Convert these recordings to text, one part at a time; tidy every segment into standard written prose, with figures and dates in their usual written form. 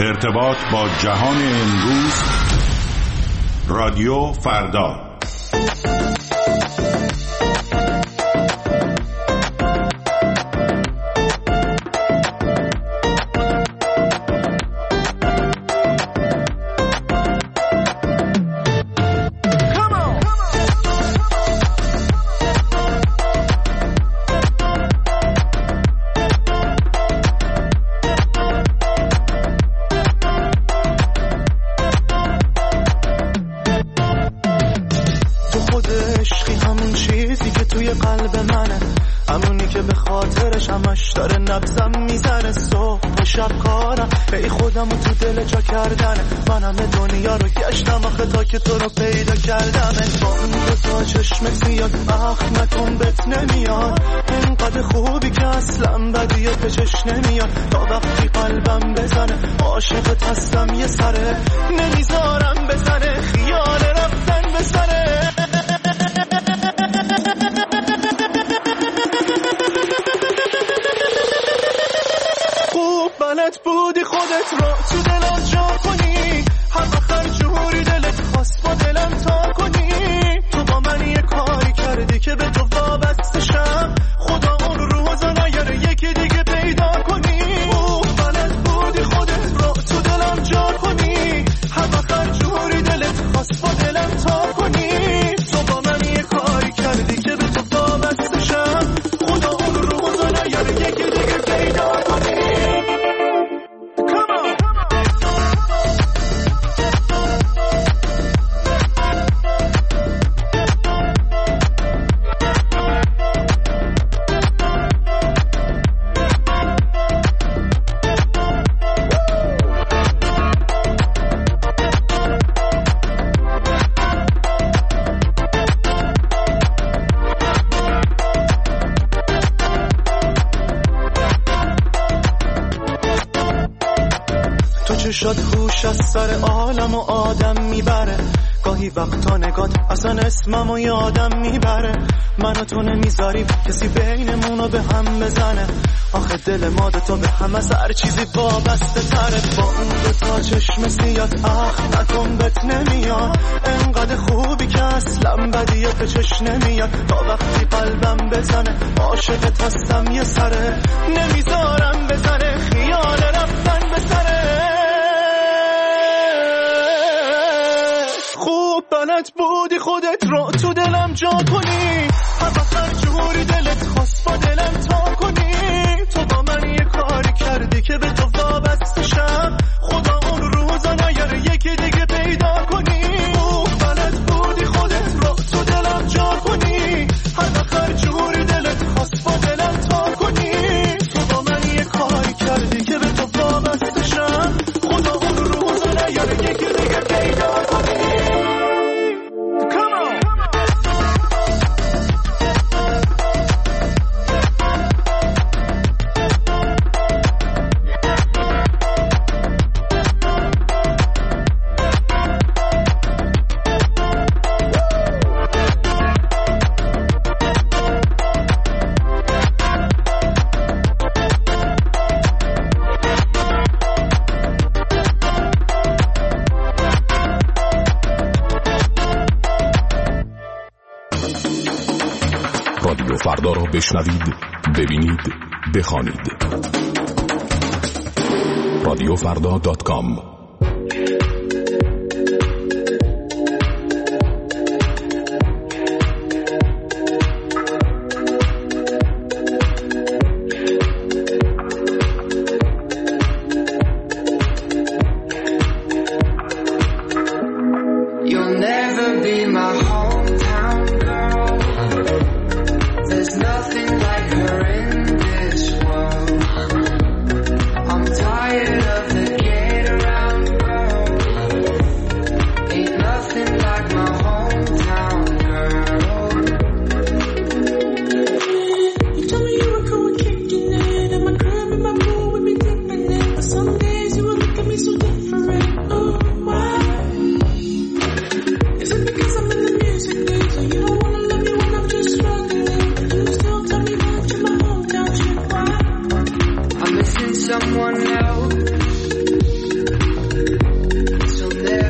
ارتباط با جهان امروز. رادیو فردا. که تو رو پیدا کردم با اون دو تا چشمت میاد نکن بهت نمیاد اینقدر خوبی که اصلا بدی و پچش نمیاد تا وقتی قلبم بزنه عاشقت هستم یه سره نمیذارم بزنه خیال رفتن به سره خوب بلد بودی خودت رو تو دلم جا کنی هر آخر جوری دلت خواست با دلم تا کنی تو با من یه کاری کردی که به تو وابسته شم خدا اون روزا نیاره یکی دیگه پیدا کنی بلد بودی خودت رو تو دلم جا کنی هر آخر جوری دلت خواست با دلم تا کنی تو با من یه کاری کردی که به تو وابسته شم خدا اون روزا نیاره یکی دیگه پیدا کنی. شاد هوش از سر عالم و آدم میبره گاهی وقتا نگات اصلا اسممو یادم میبره من و تو نمیذاریم کسی بینمونو به هم بزنه آخه دل ما دوتا به هم از هر چیزی وابسته تره با اون دوتا چشم سیاد نکن بهت نمیاد انقدر خوبی که اصلا بدی و پچش نمیاد تا وقتی قلبم بزنه عاشقت هستم یه سره نمیذارم بزنه خیال رفتن به سره بلد بودی خودت رو تو دلم جا کنی هر آخر جوری دلت خواست با دلم تا کنی تو با من یه کاری کردی که به تو وابسته شم خدا اون روزا نیاره یکی دیگه پیدا کنی بلد بودی خودت رو تو دلم جا کنی هر آخر جوری دلت خواست با دلم تا کنی تو با من یه کاری کردی که به تو وابسته شم خدا اون روزا نیاره یکی دیگه پیدا کنی. رادیو فردا را بشنوید، ببینید، بخوانید. radiofrda.com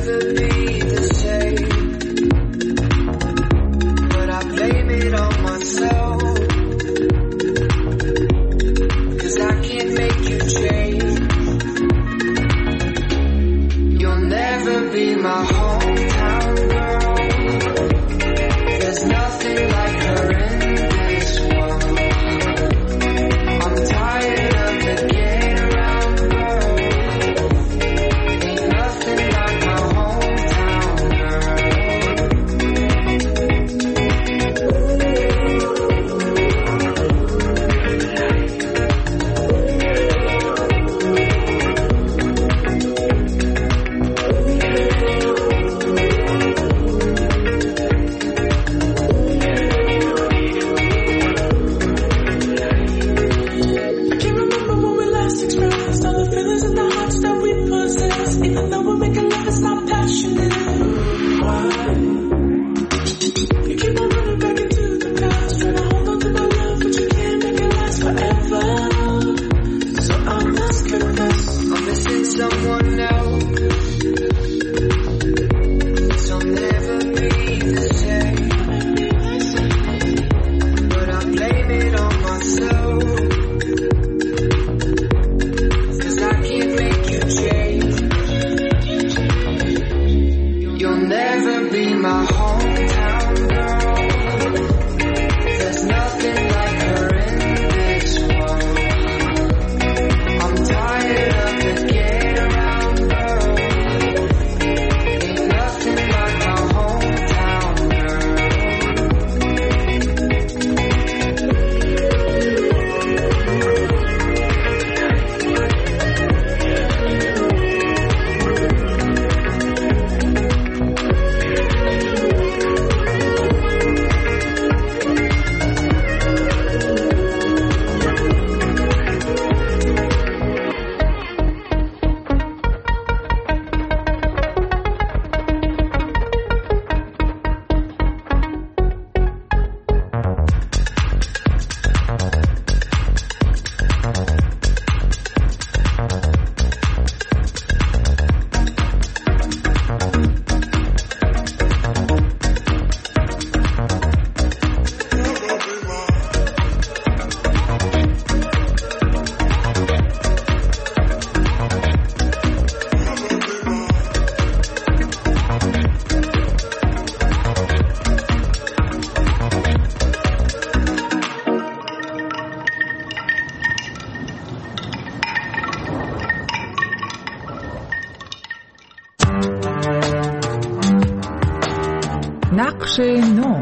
نقش نو.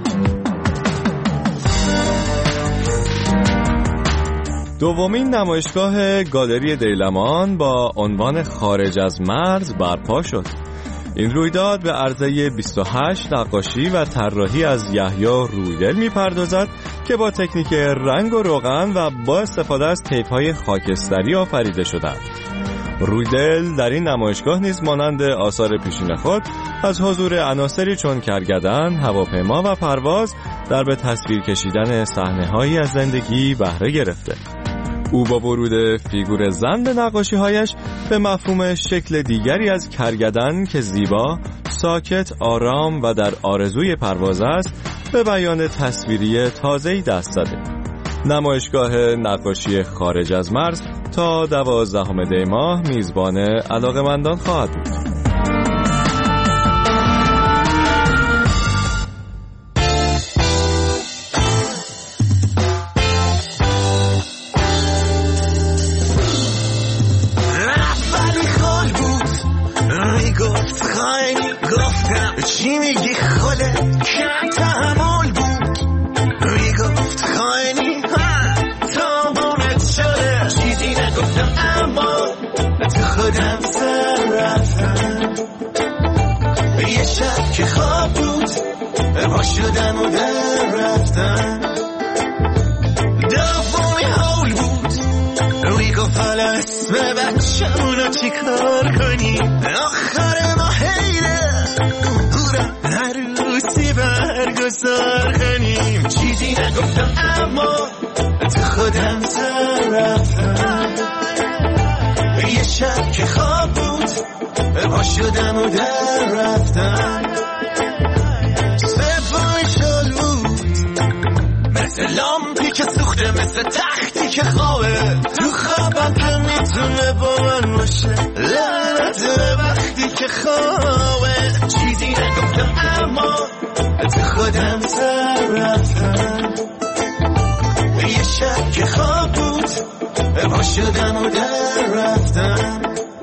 دومین نمایشگاه گالری دیلمان با عنوان خارج از مرز برپا شد. این رویداد به عرضه 28 نقاشی و طراحی از یحیی رویدل می‌پردازد که با تکنیک رنگ و روغن و با استفاده از تیپ‌های خاکستری آفریده شدند. رویدل در این نمایشگاه نیز مانند آثار پیشین خود از حضور عناصری چون کرگدن، هواپیما و پرواز در به تصویر کشیدن صحنه‌هایی از زندگی بهره گرفته. او با ورود فیگور زن به نقاشی‌هایش به مفهوم شکل دیگری از کرگدن که زیبا، ساکت، آرام و در آرزوی پرواز است، به بیان تصویری تازه‌ای دست زده. نمایشگاه نقاشی خارج از مرز تا 12 دی ماه میزبان علاقه‌مندان خواهد بود. چی میگی خاله کم تحمل بود میگفت خاینی تا بومت شده چیزی نگفتم اما تو خودم سر رفتم یه شب که خواب بود با شدم و در رفتم دومی حول بود میگفت حالا اسم بچه‌مونو چی کار کنی آخر ما حیره عروسی برگزار کنیم چیزی نگفتم اما تو خودم سر رفتم یه شب که خواب بود با شدم و در رفتم سپای شل بود مثل لامپی که سوخته مثل تختی که خوابه تو خوابم که میتونه با من باشه لعنت وقتی که خوابه چیزی نگفتم اما تو خودم سر رفتم یه شب که خواب بود پا شدم و در رفتم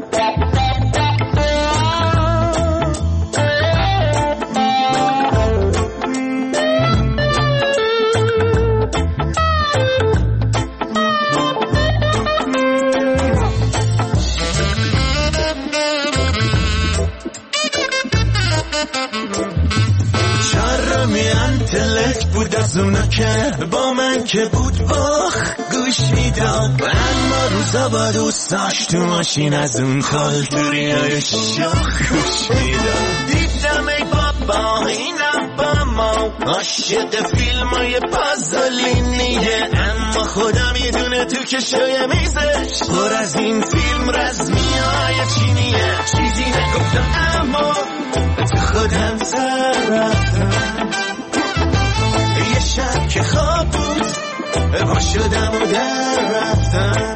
بود از اونا که با من که بود باخ گوش میداد اما روزا با دوستاش تو ماشین از اون خالتوریای شاخ گوش میداد دیدم ای بابا اینم با ما عاشق فیلمای پازولینیه اما خدا میدونه تو کشوی میزش پر از این فیلم رزمیای چینیه چیزی نگفتم اما تو خودم سر رفتم یه شب که خواب بود پا شدم و در رفتم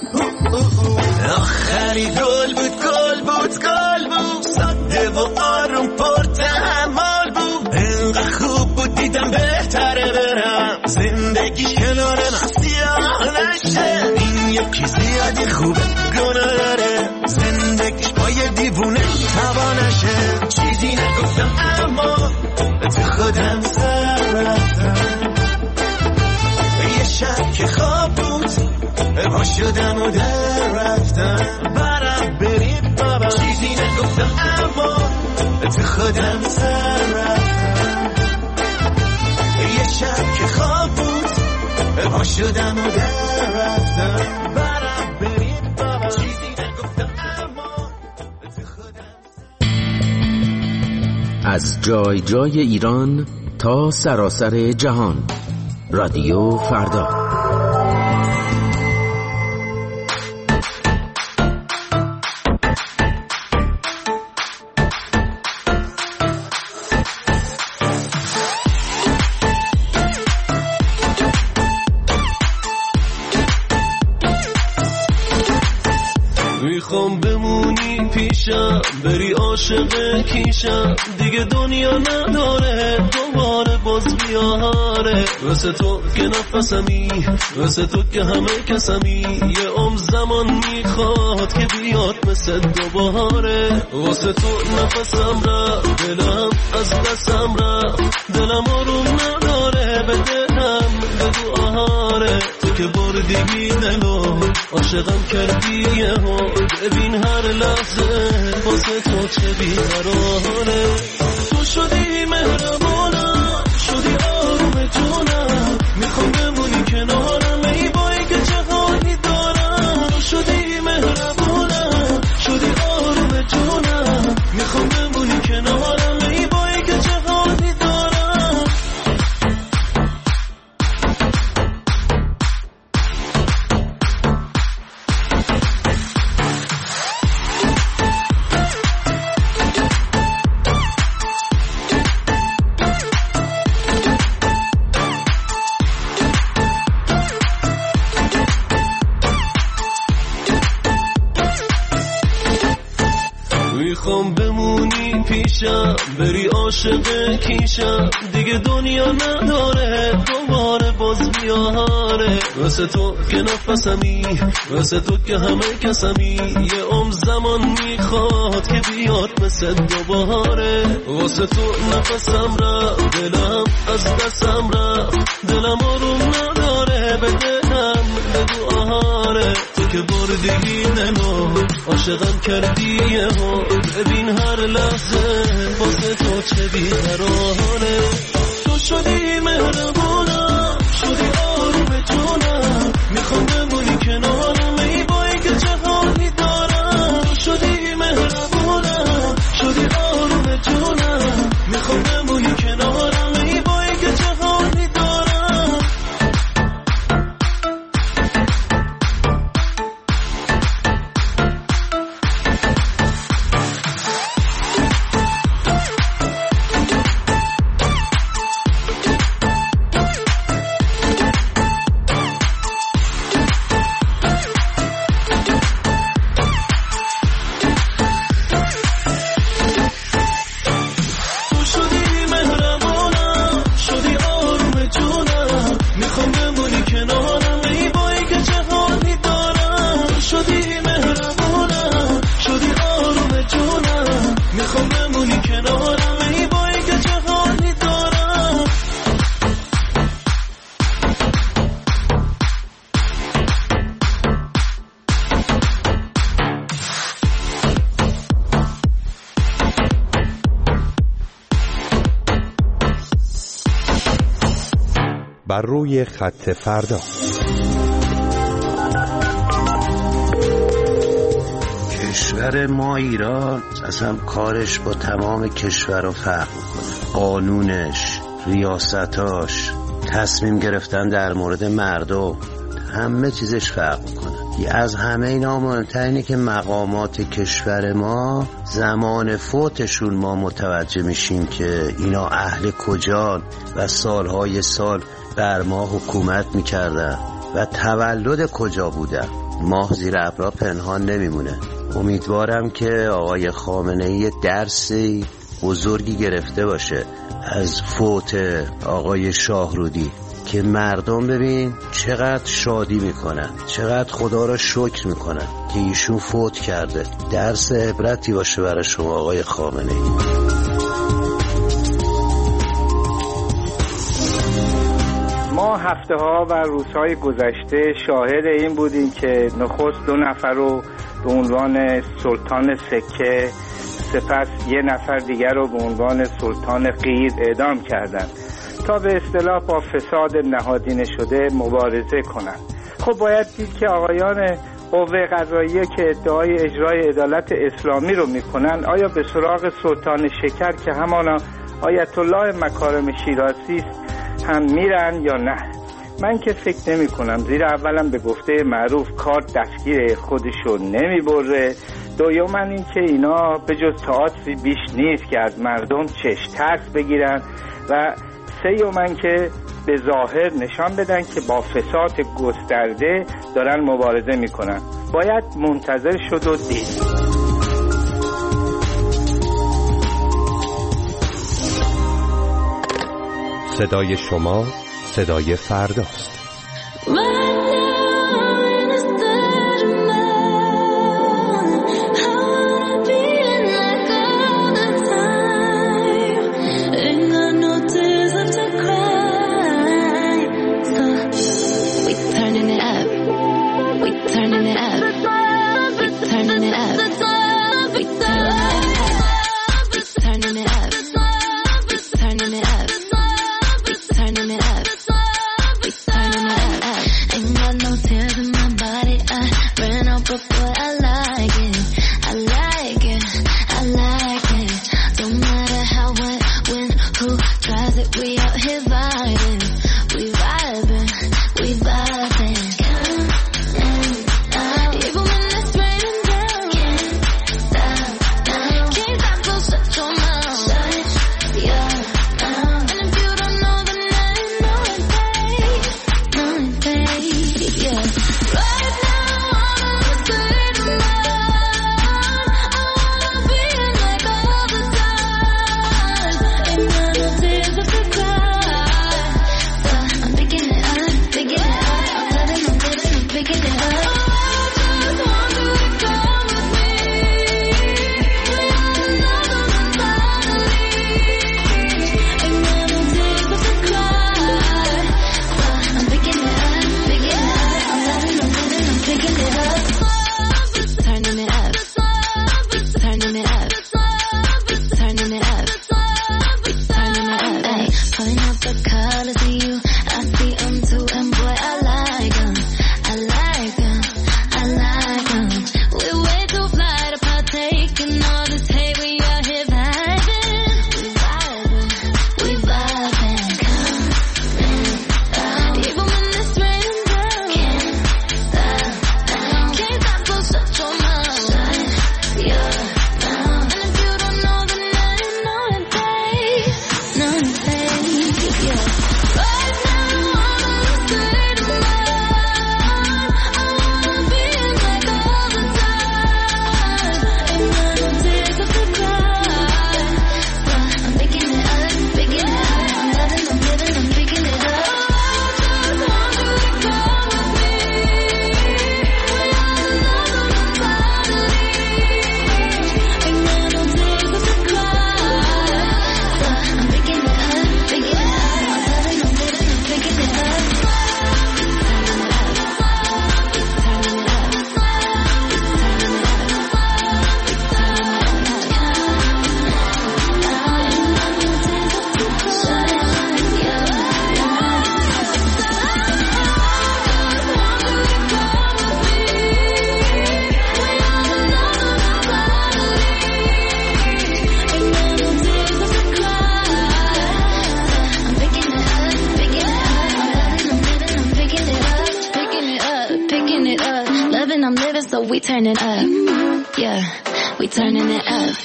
آخری گل بود ساده و آروم پر تحمل بود انقدر خوب بود دیدم بهتره برم زندگی کنار من سیاه نشه این یکی زیادی خوبه گناه داره زندگیش با یه دیوونه تبا نشه چیزی نگفتم اما تو خودم سر رفتم یه شب که خواب بود پا شدم و در رفتم برم برید بابا چیزی نگفتم اما تو خودم سر رفتم یه شب که خواب بود پا شدم و در رفتم برم برید بابا چیزی نگفتم اما تو خودم از جای جای ایران تا سراسر جهان رادیو فردا میخوام بمونی پیشم بری عاشق کیشم دیگه دنیا نداره دوباره باز بیاره واسه تو که نفسمی واسه تو که همه کسمی یه عمر زمان میخواد که بیاد مثل دوباره واسه تو نفسم رفت دلم از دستم رفت دلم آروم نداره بدهم بگو آهاره تو که بردی دلو عاشقم کردی یه ها ببین هر لحظه واسه تو چه بیقراره تو شدی مهربانم شدی آروم جونم میخوام بمونی کنارم ای بایی که چه حالی دارم تو شدی مهربانم شدی آروم جونم میخوام بمونی کنارم ای بایی که چه حالی دارم میخوام بمونی پیشم بری عاشق کیشم دیگه دنیا نداره دوباره باز بیاره واسه تو که نفسمی واسه تو که همه کسمی یه عمر زمان میخواد که بیاد مثل دوباره واسه تو نفسم رفت دلم از دستم رفت دلم آروم نداره بدهم بگو آهاره تو که بردی نمو عاشقم کردی یه ها ببین هر لحظه واسه تو چه بیقراره تو شدی مهربانم شدی آروم جونم میخوام بمونی کنارم ای بایی که چه حالی دارم تو شدی مهربانم شدی آروم جونم میخوام بمونی کنارم ای بایی که چه حالی دارم بر روی خط فردا. کشور ما ایران اصلا کارش با تمام کشور رو فرق میکنه. قانونش، ریاستاش، تصمیم گرفتن در مورد مردم، همه چیزش فرق میکنه. از همه اینا مهمتر اینه که مقامات کشور ما زمان فوتشون ما متوجه میشیم که اینا اهل کجان و سالهای سال بر ما حکومت میکردن و تولد کجا بودن. ماه زیر ابرها پنهان نمیمونه. امیدوارم که آقای خامنه‌ای درسی بزرگی گرفته باشه از فوت آقای شاهرودی که مردم ببین چقدر شادی میکنن، چقدر خدا را شکر میکنن که ایشون فوت کرده. درس عبرتی باشه برای شما آقای خامنه‌ای. ما هفته‌ها و روزهای گذشته شاهد این بودیم که نخست 2 نفر رو به عنوان سلطان سکه، سپس 1 نفر دیگر رو به عنوان سلطان قیر اعدام کردند تا به اصطلاح با فساد نهادینه شده مبارزه کنند. خب باید دید که آقایان قوه قضاییه که ادعای اجرای عدالت اسلامی رو میکنن آیا به سراغ سلطان شکر که همانا آیت الله مکارم شیرازی است هم میرن یا نه؟ من که فکر نمی کنم، زیرا اولا به گفته معروف کار دستگیر خودشو نمی بره، دوما این که اینا به جز تئاتری بیش نیست که از مردم چشم ترس بگیرن و سوما که به ظاهر نشان بدن که با فساد گسترده دارن مبارزه میکنن. باید منتظر شد و دید. صدای شما صدای فرداست. we turning up. Yeah, we turning it up.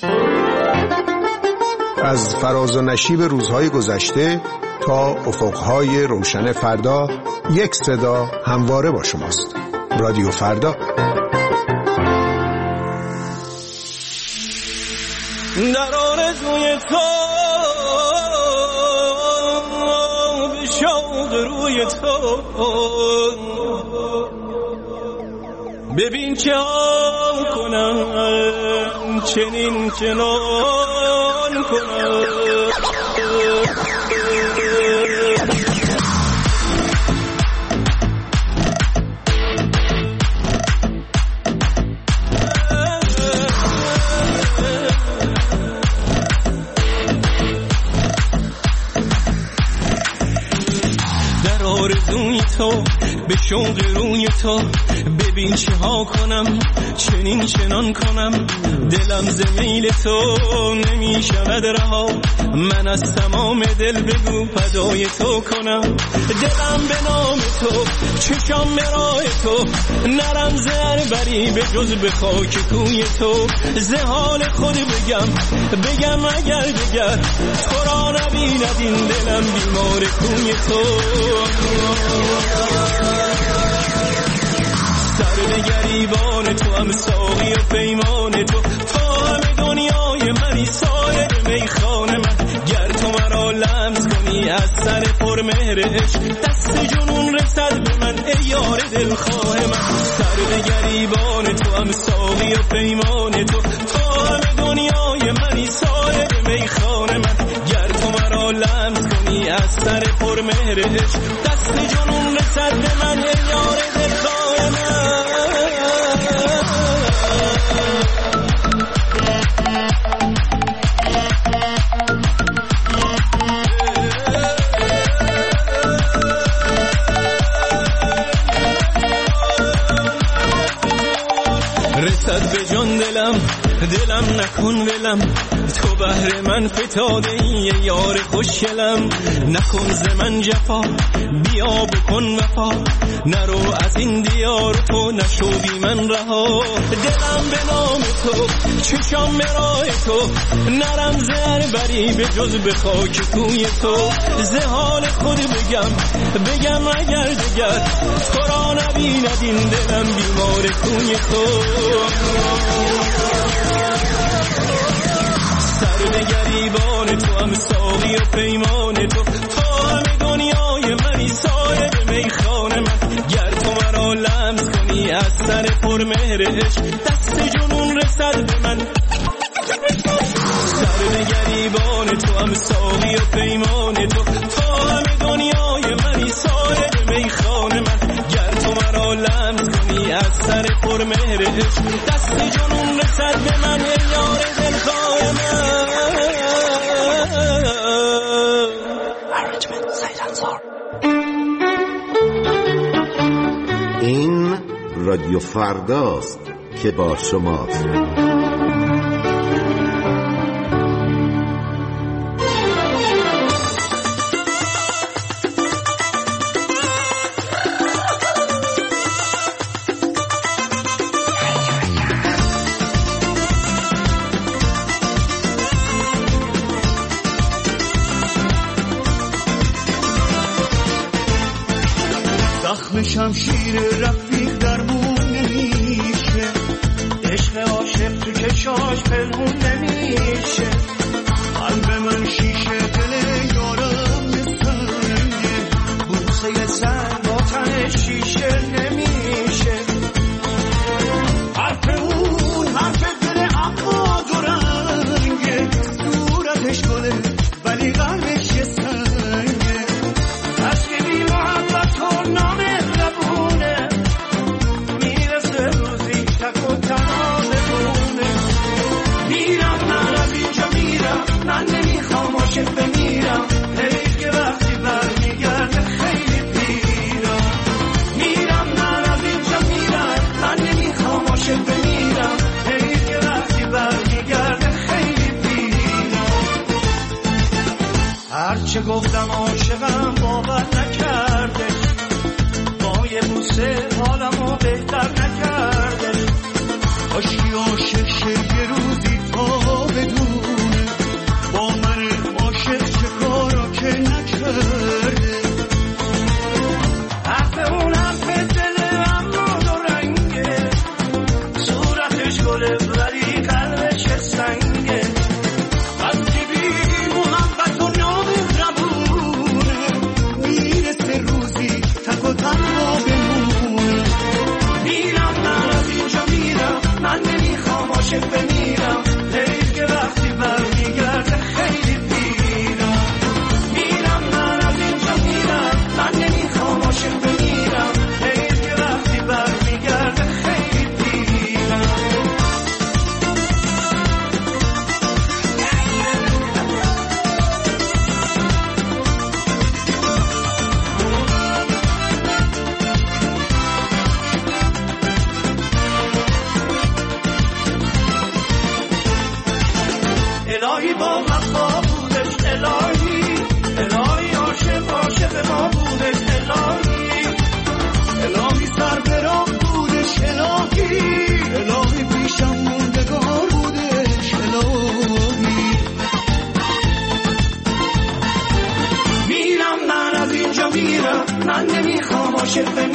از فراز و نشیب روزهای گذشته تا افقهای روشن فردا، یک صدا همواره با شماست. رادیو فردا. در آرزوی تو به شوق روی تو ببین چه ها کنم چنین چنان کنم در آرزوی تو به شوق روی تو ببین چه ها کنم چنین چنان کنم دلم ز میل تو نمی شود رها من از تمام دل بگو فدای تو کنم دلم به نام تو چشام به راه تو نرم زر بری به جز به خاک کوی تو ز حال خود بگم اگر دگر تو را نبیند این دلم بیمار کوی تو سر به گریبان تو هم ساقی و پیمان تو همه دنیای منی سایر میخانه من گر تو مرا لمس کنی از سر پر مهر عشق دست جنون رسد به من ای یار دلخواه من سر به گریبان تو هم ساقی و پیمان تو همه دنیای منی سایر میخانه من گر تو مرا لمس کنی از سر پر مهر عشق دست جنون رسد به من ای یار دلخواه من رسد به جان دلم نکن ولم تو بهر من فتاده ای یار خوشگلم نکن ز من جفا بیا بکن وفا نرو از این دیار تو نشو بی من رها دلم به نام تو چشام به راه تو نرم زر بری به جز به خاک کوی تو ز حال خود بگم اگر دگر تو را نبیند این دلم بیمار کوی تو سر به گریبان تو هم ساقی و پیمان تو همه دنیای منی سایر میخانه من گر تو مرا لمس کنی از سر پر مهر عشق دست جنون رسد به من سر به گریبان تو هم ساقی و پیمان تو همه دنیای منی سایر میخانه من گر تو مرا لمس کنی از سر پر مهر عشق دست جنون رسد به من ای یار دلخواه من این رادیو فرداست که با شماست. زخم شمشیر رفیق درمون نمیشه عشق عاشق تو چشاش پنهون نمیشه قلب من شیشه دل یارم نسنگه بوسه سنگ با تن شیشه نمیشه حرف اون حرف دل اقوا دو رنگه صورتش گله ولی قلبش یه سنگه عشق بی محبت و نامهربونه میرسه روزی تک و تنها بمونه میرم من از اینجا میرم من نمیخوام عاشق بمیرم حیف که وقتی برمیگرده خیلی پیرم میرم من از اینجا میرم من نمیخوام عاشق بمیرم حیف که وقتی برمیگرده خیلی پیرم هرچه گفتم عاشقم باور نکرده با یه بوسه حالمو بهتر نکرده عاشق شه یه روزی تا بدونه با من عاشق چه کارا که نکرده. حرف اون حرف دل اما دو رنگه، صورتش گله ولی قلبش سنگه. وقتی بی محبت و نامهربونه میرسه روزی تک و تنها بمونه. میرم من از اینجا میرم، من نمیخوام عاشق بمیرم، حیف که وقتی برمیگرده خیلی پیرم. میرم من از اینجا میرم، من نمیخوام عاشق بمیرم، حیف که وقتی برمیگرده خیلی پیرم. الهی با وفا بودش، الهی عاشق ما بودش، الهی سر به راه بودش، الهی پیشم موندگار بودش، الهی. میرم من از اینجا میرم، من نمیخوام عاشق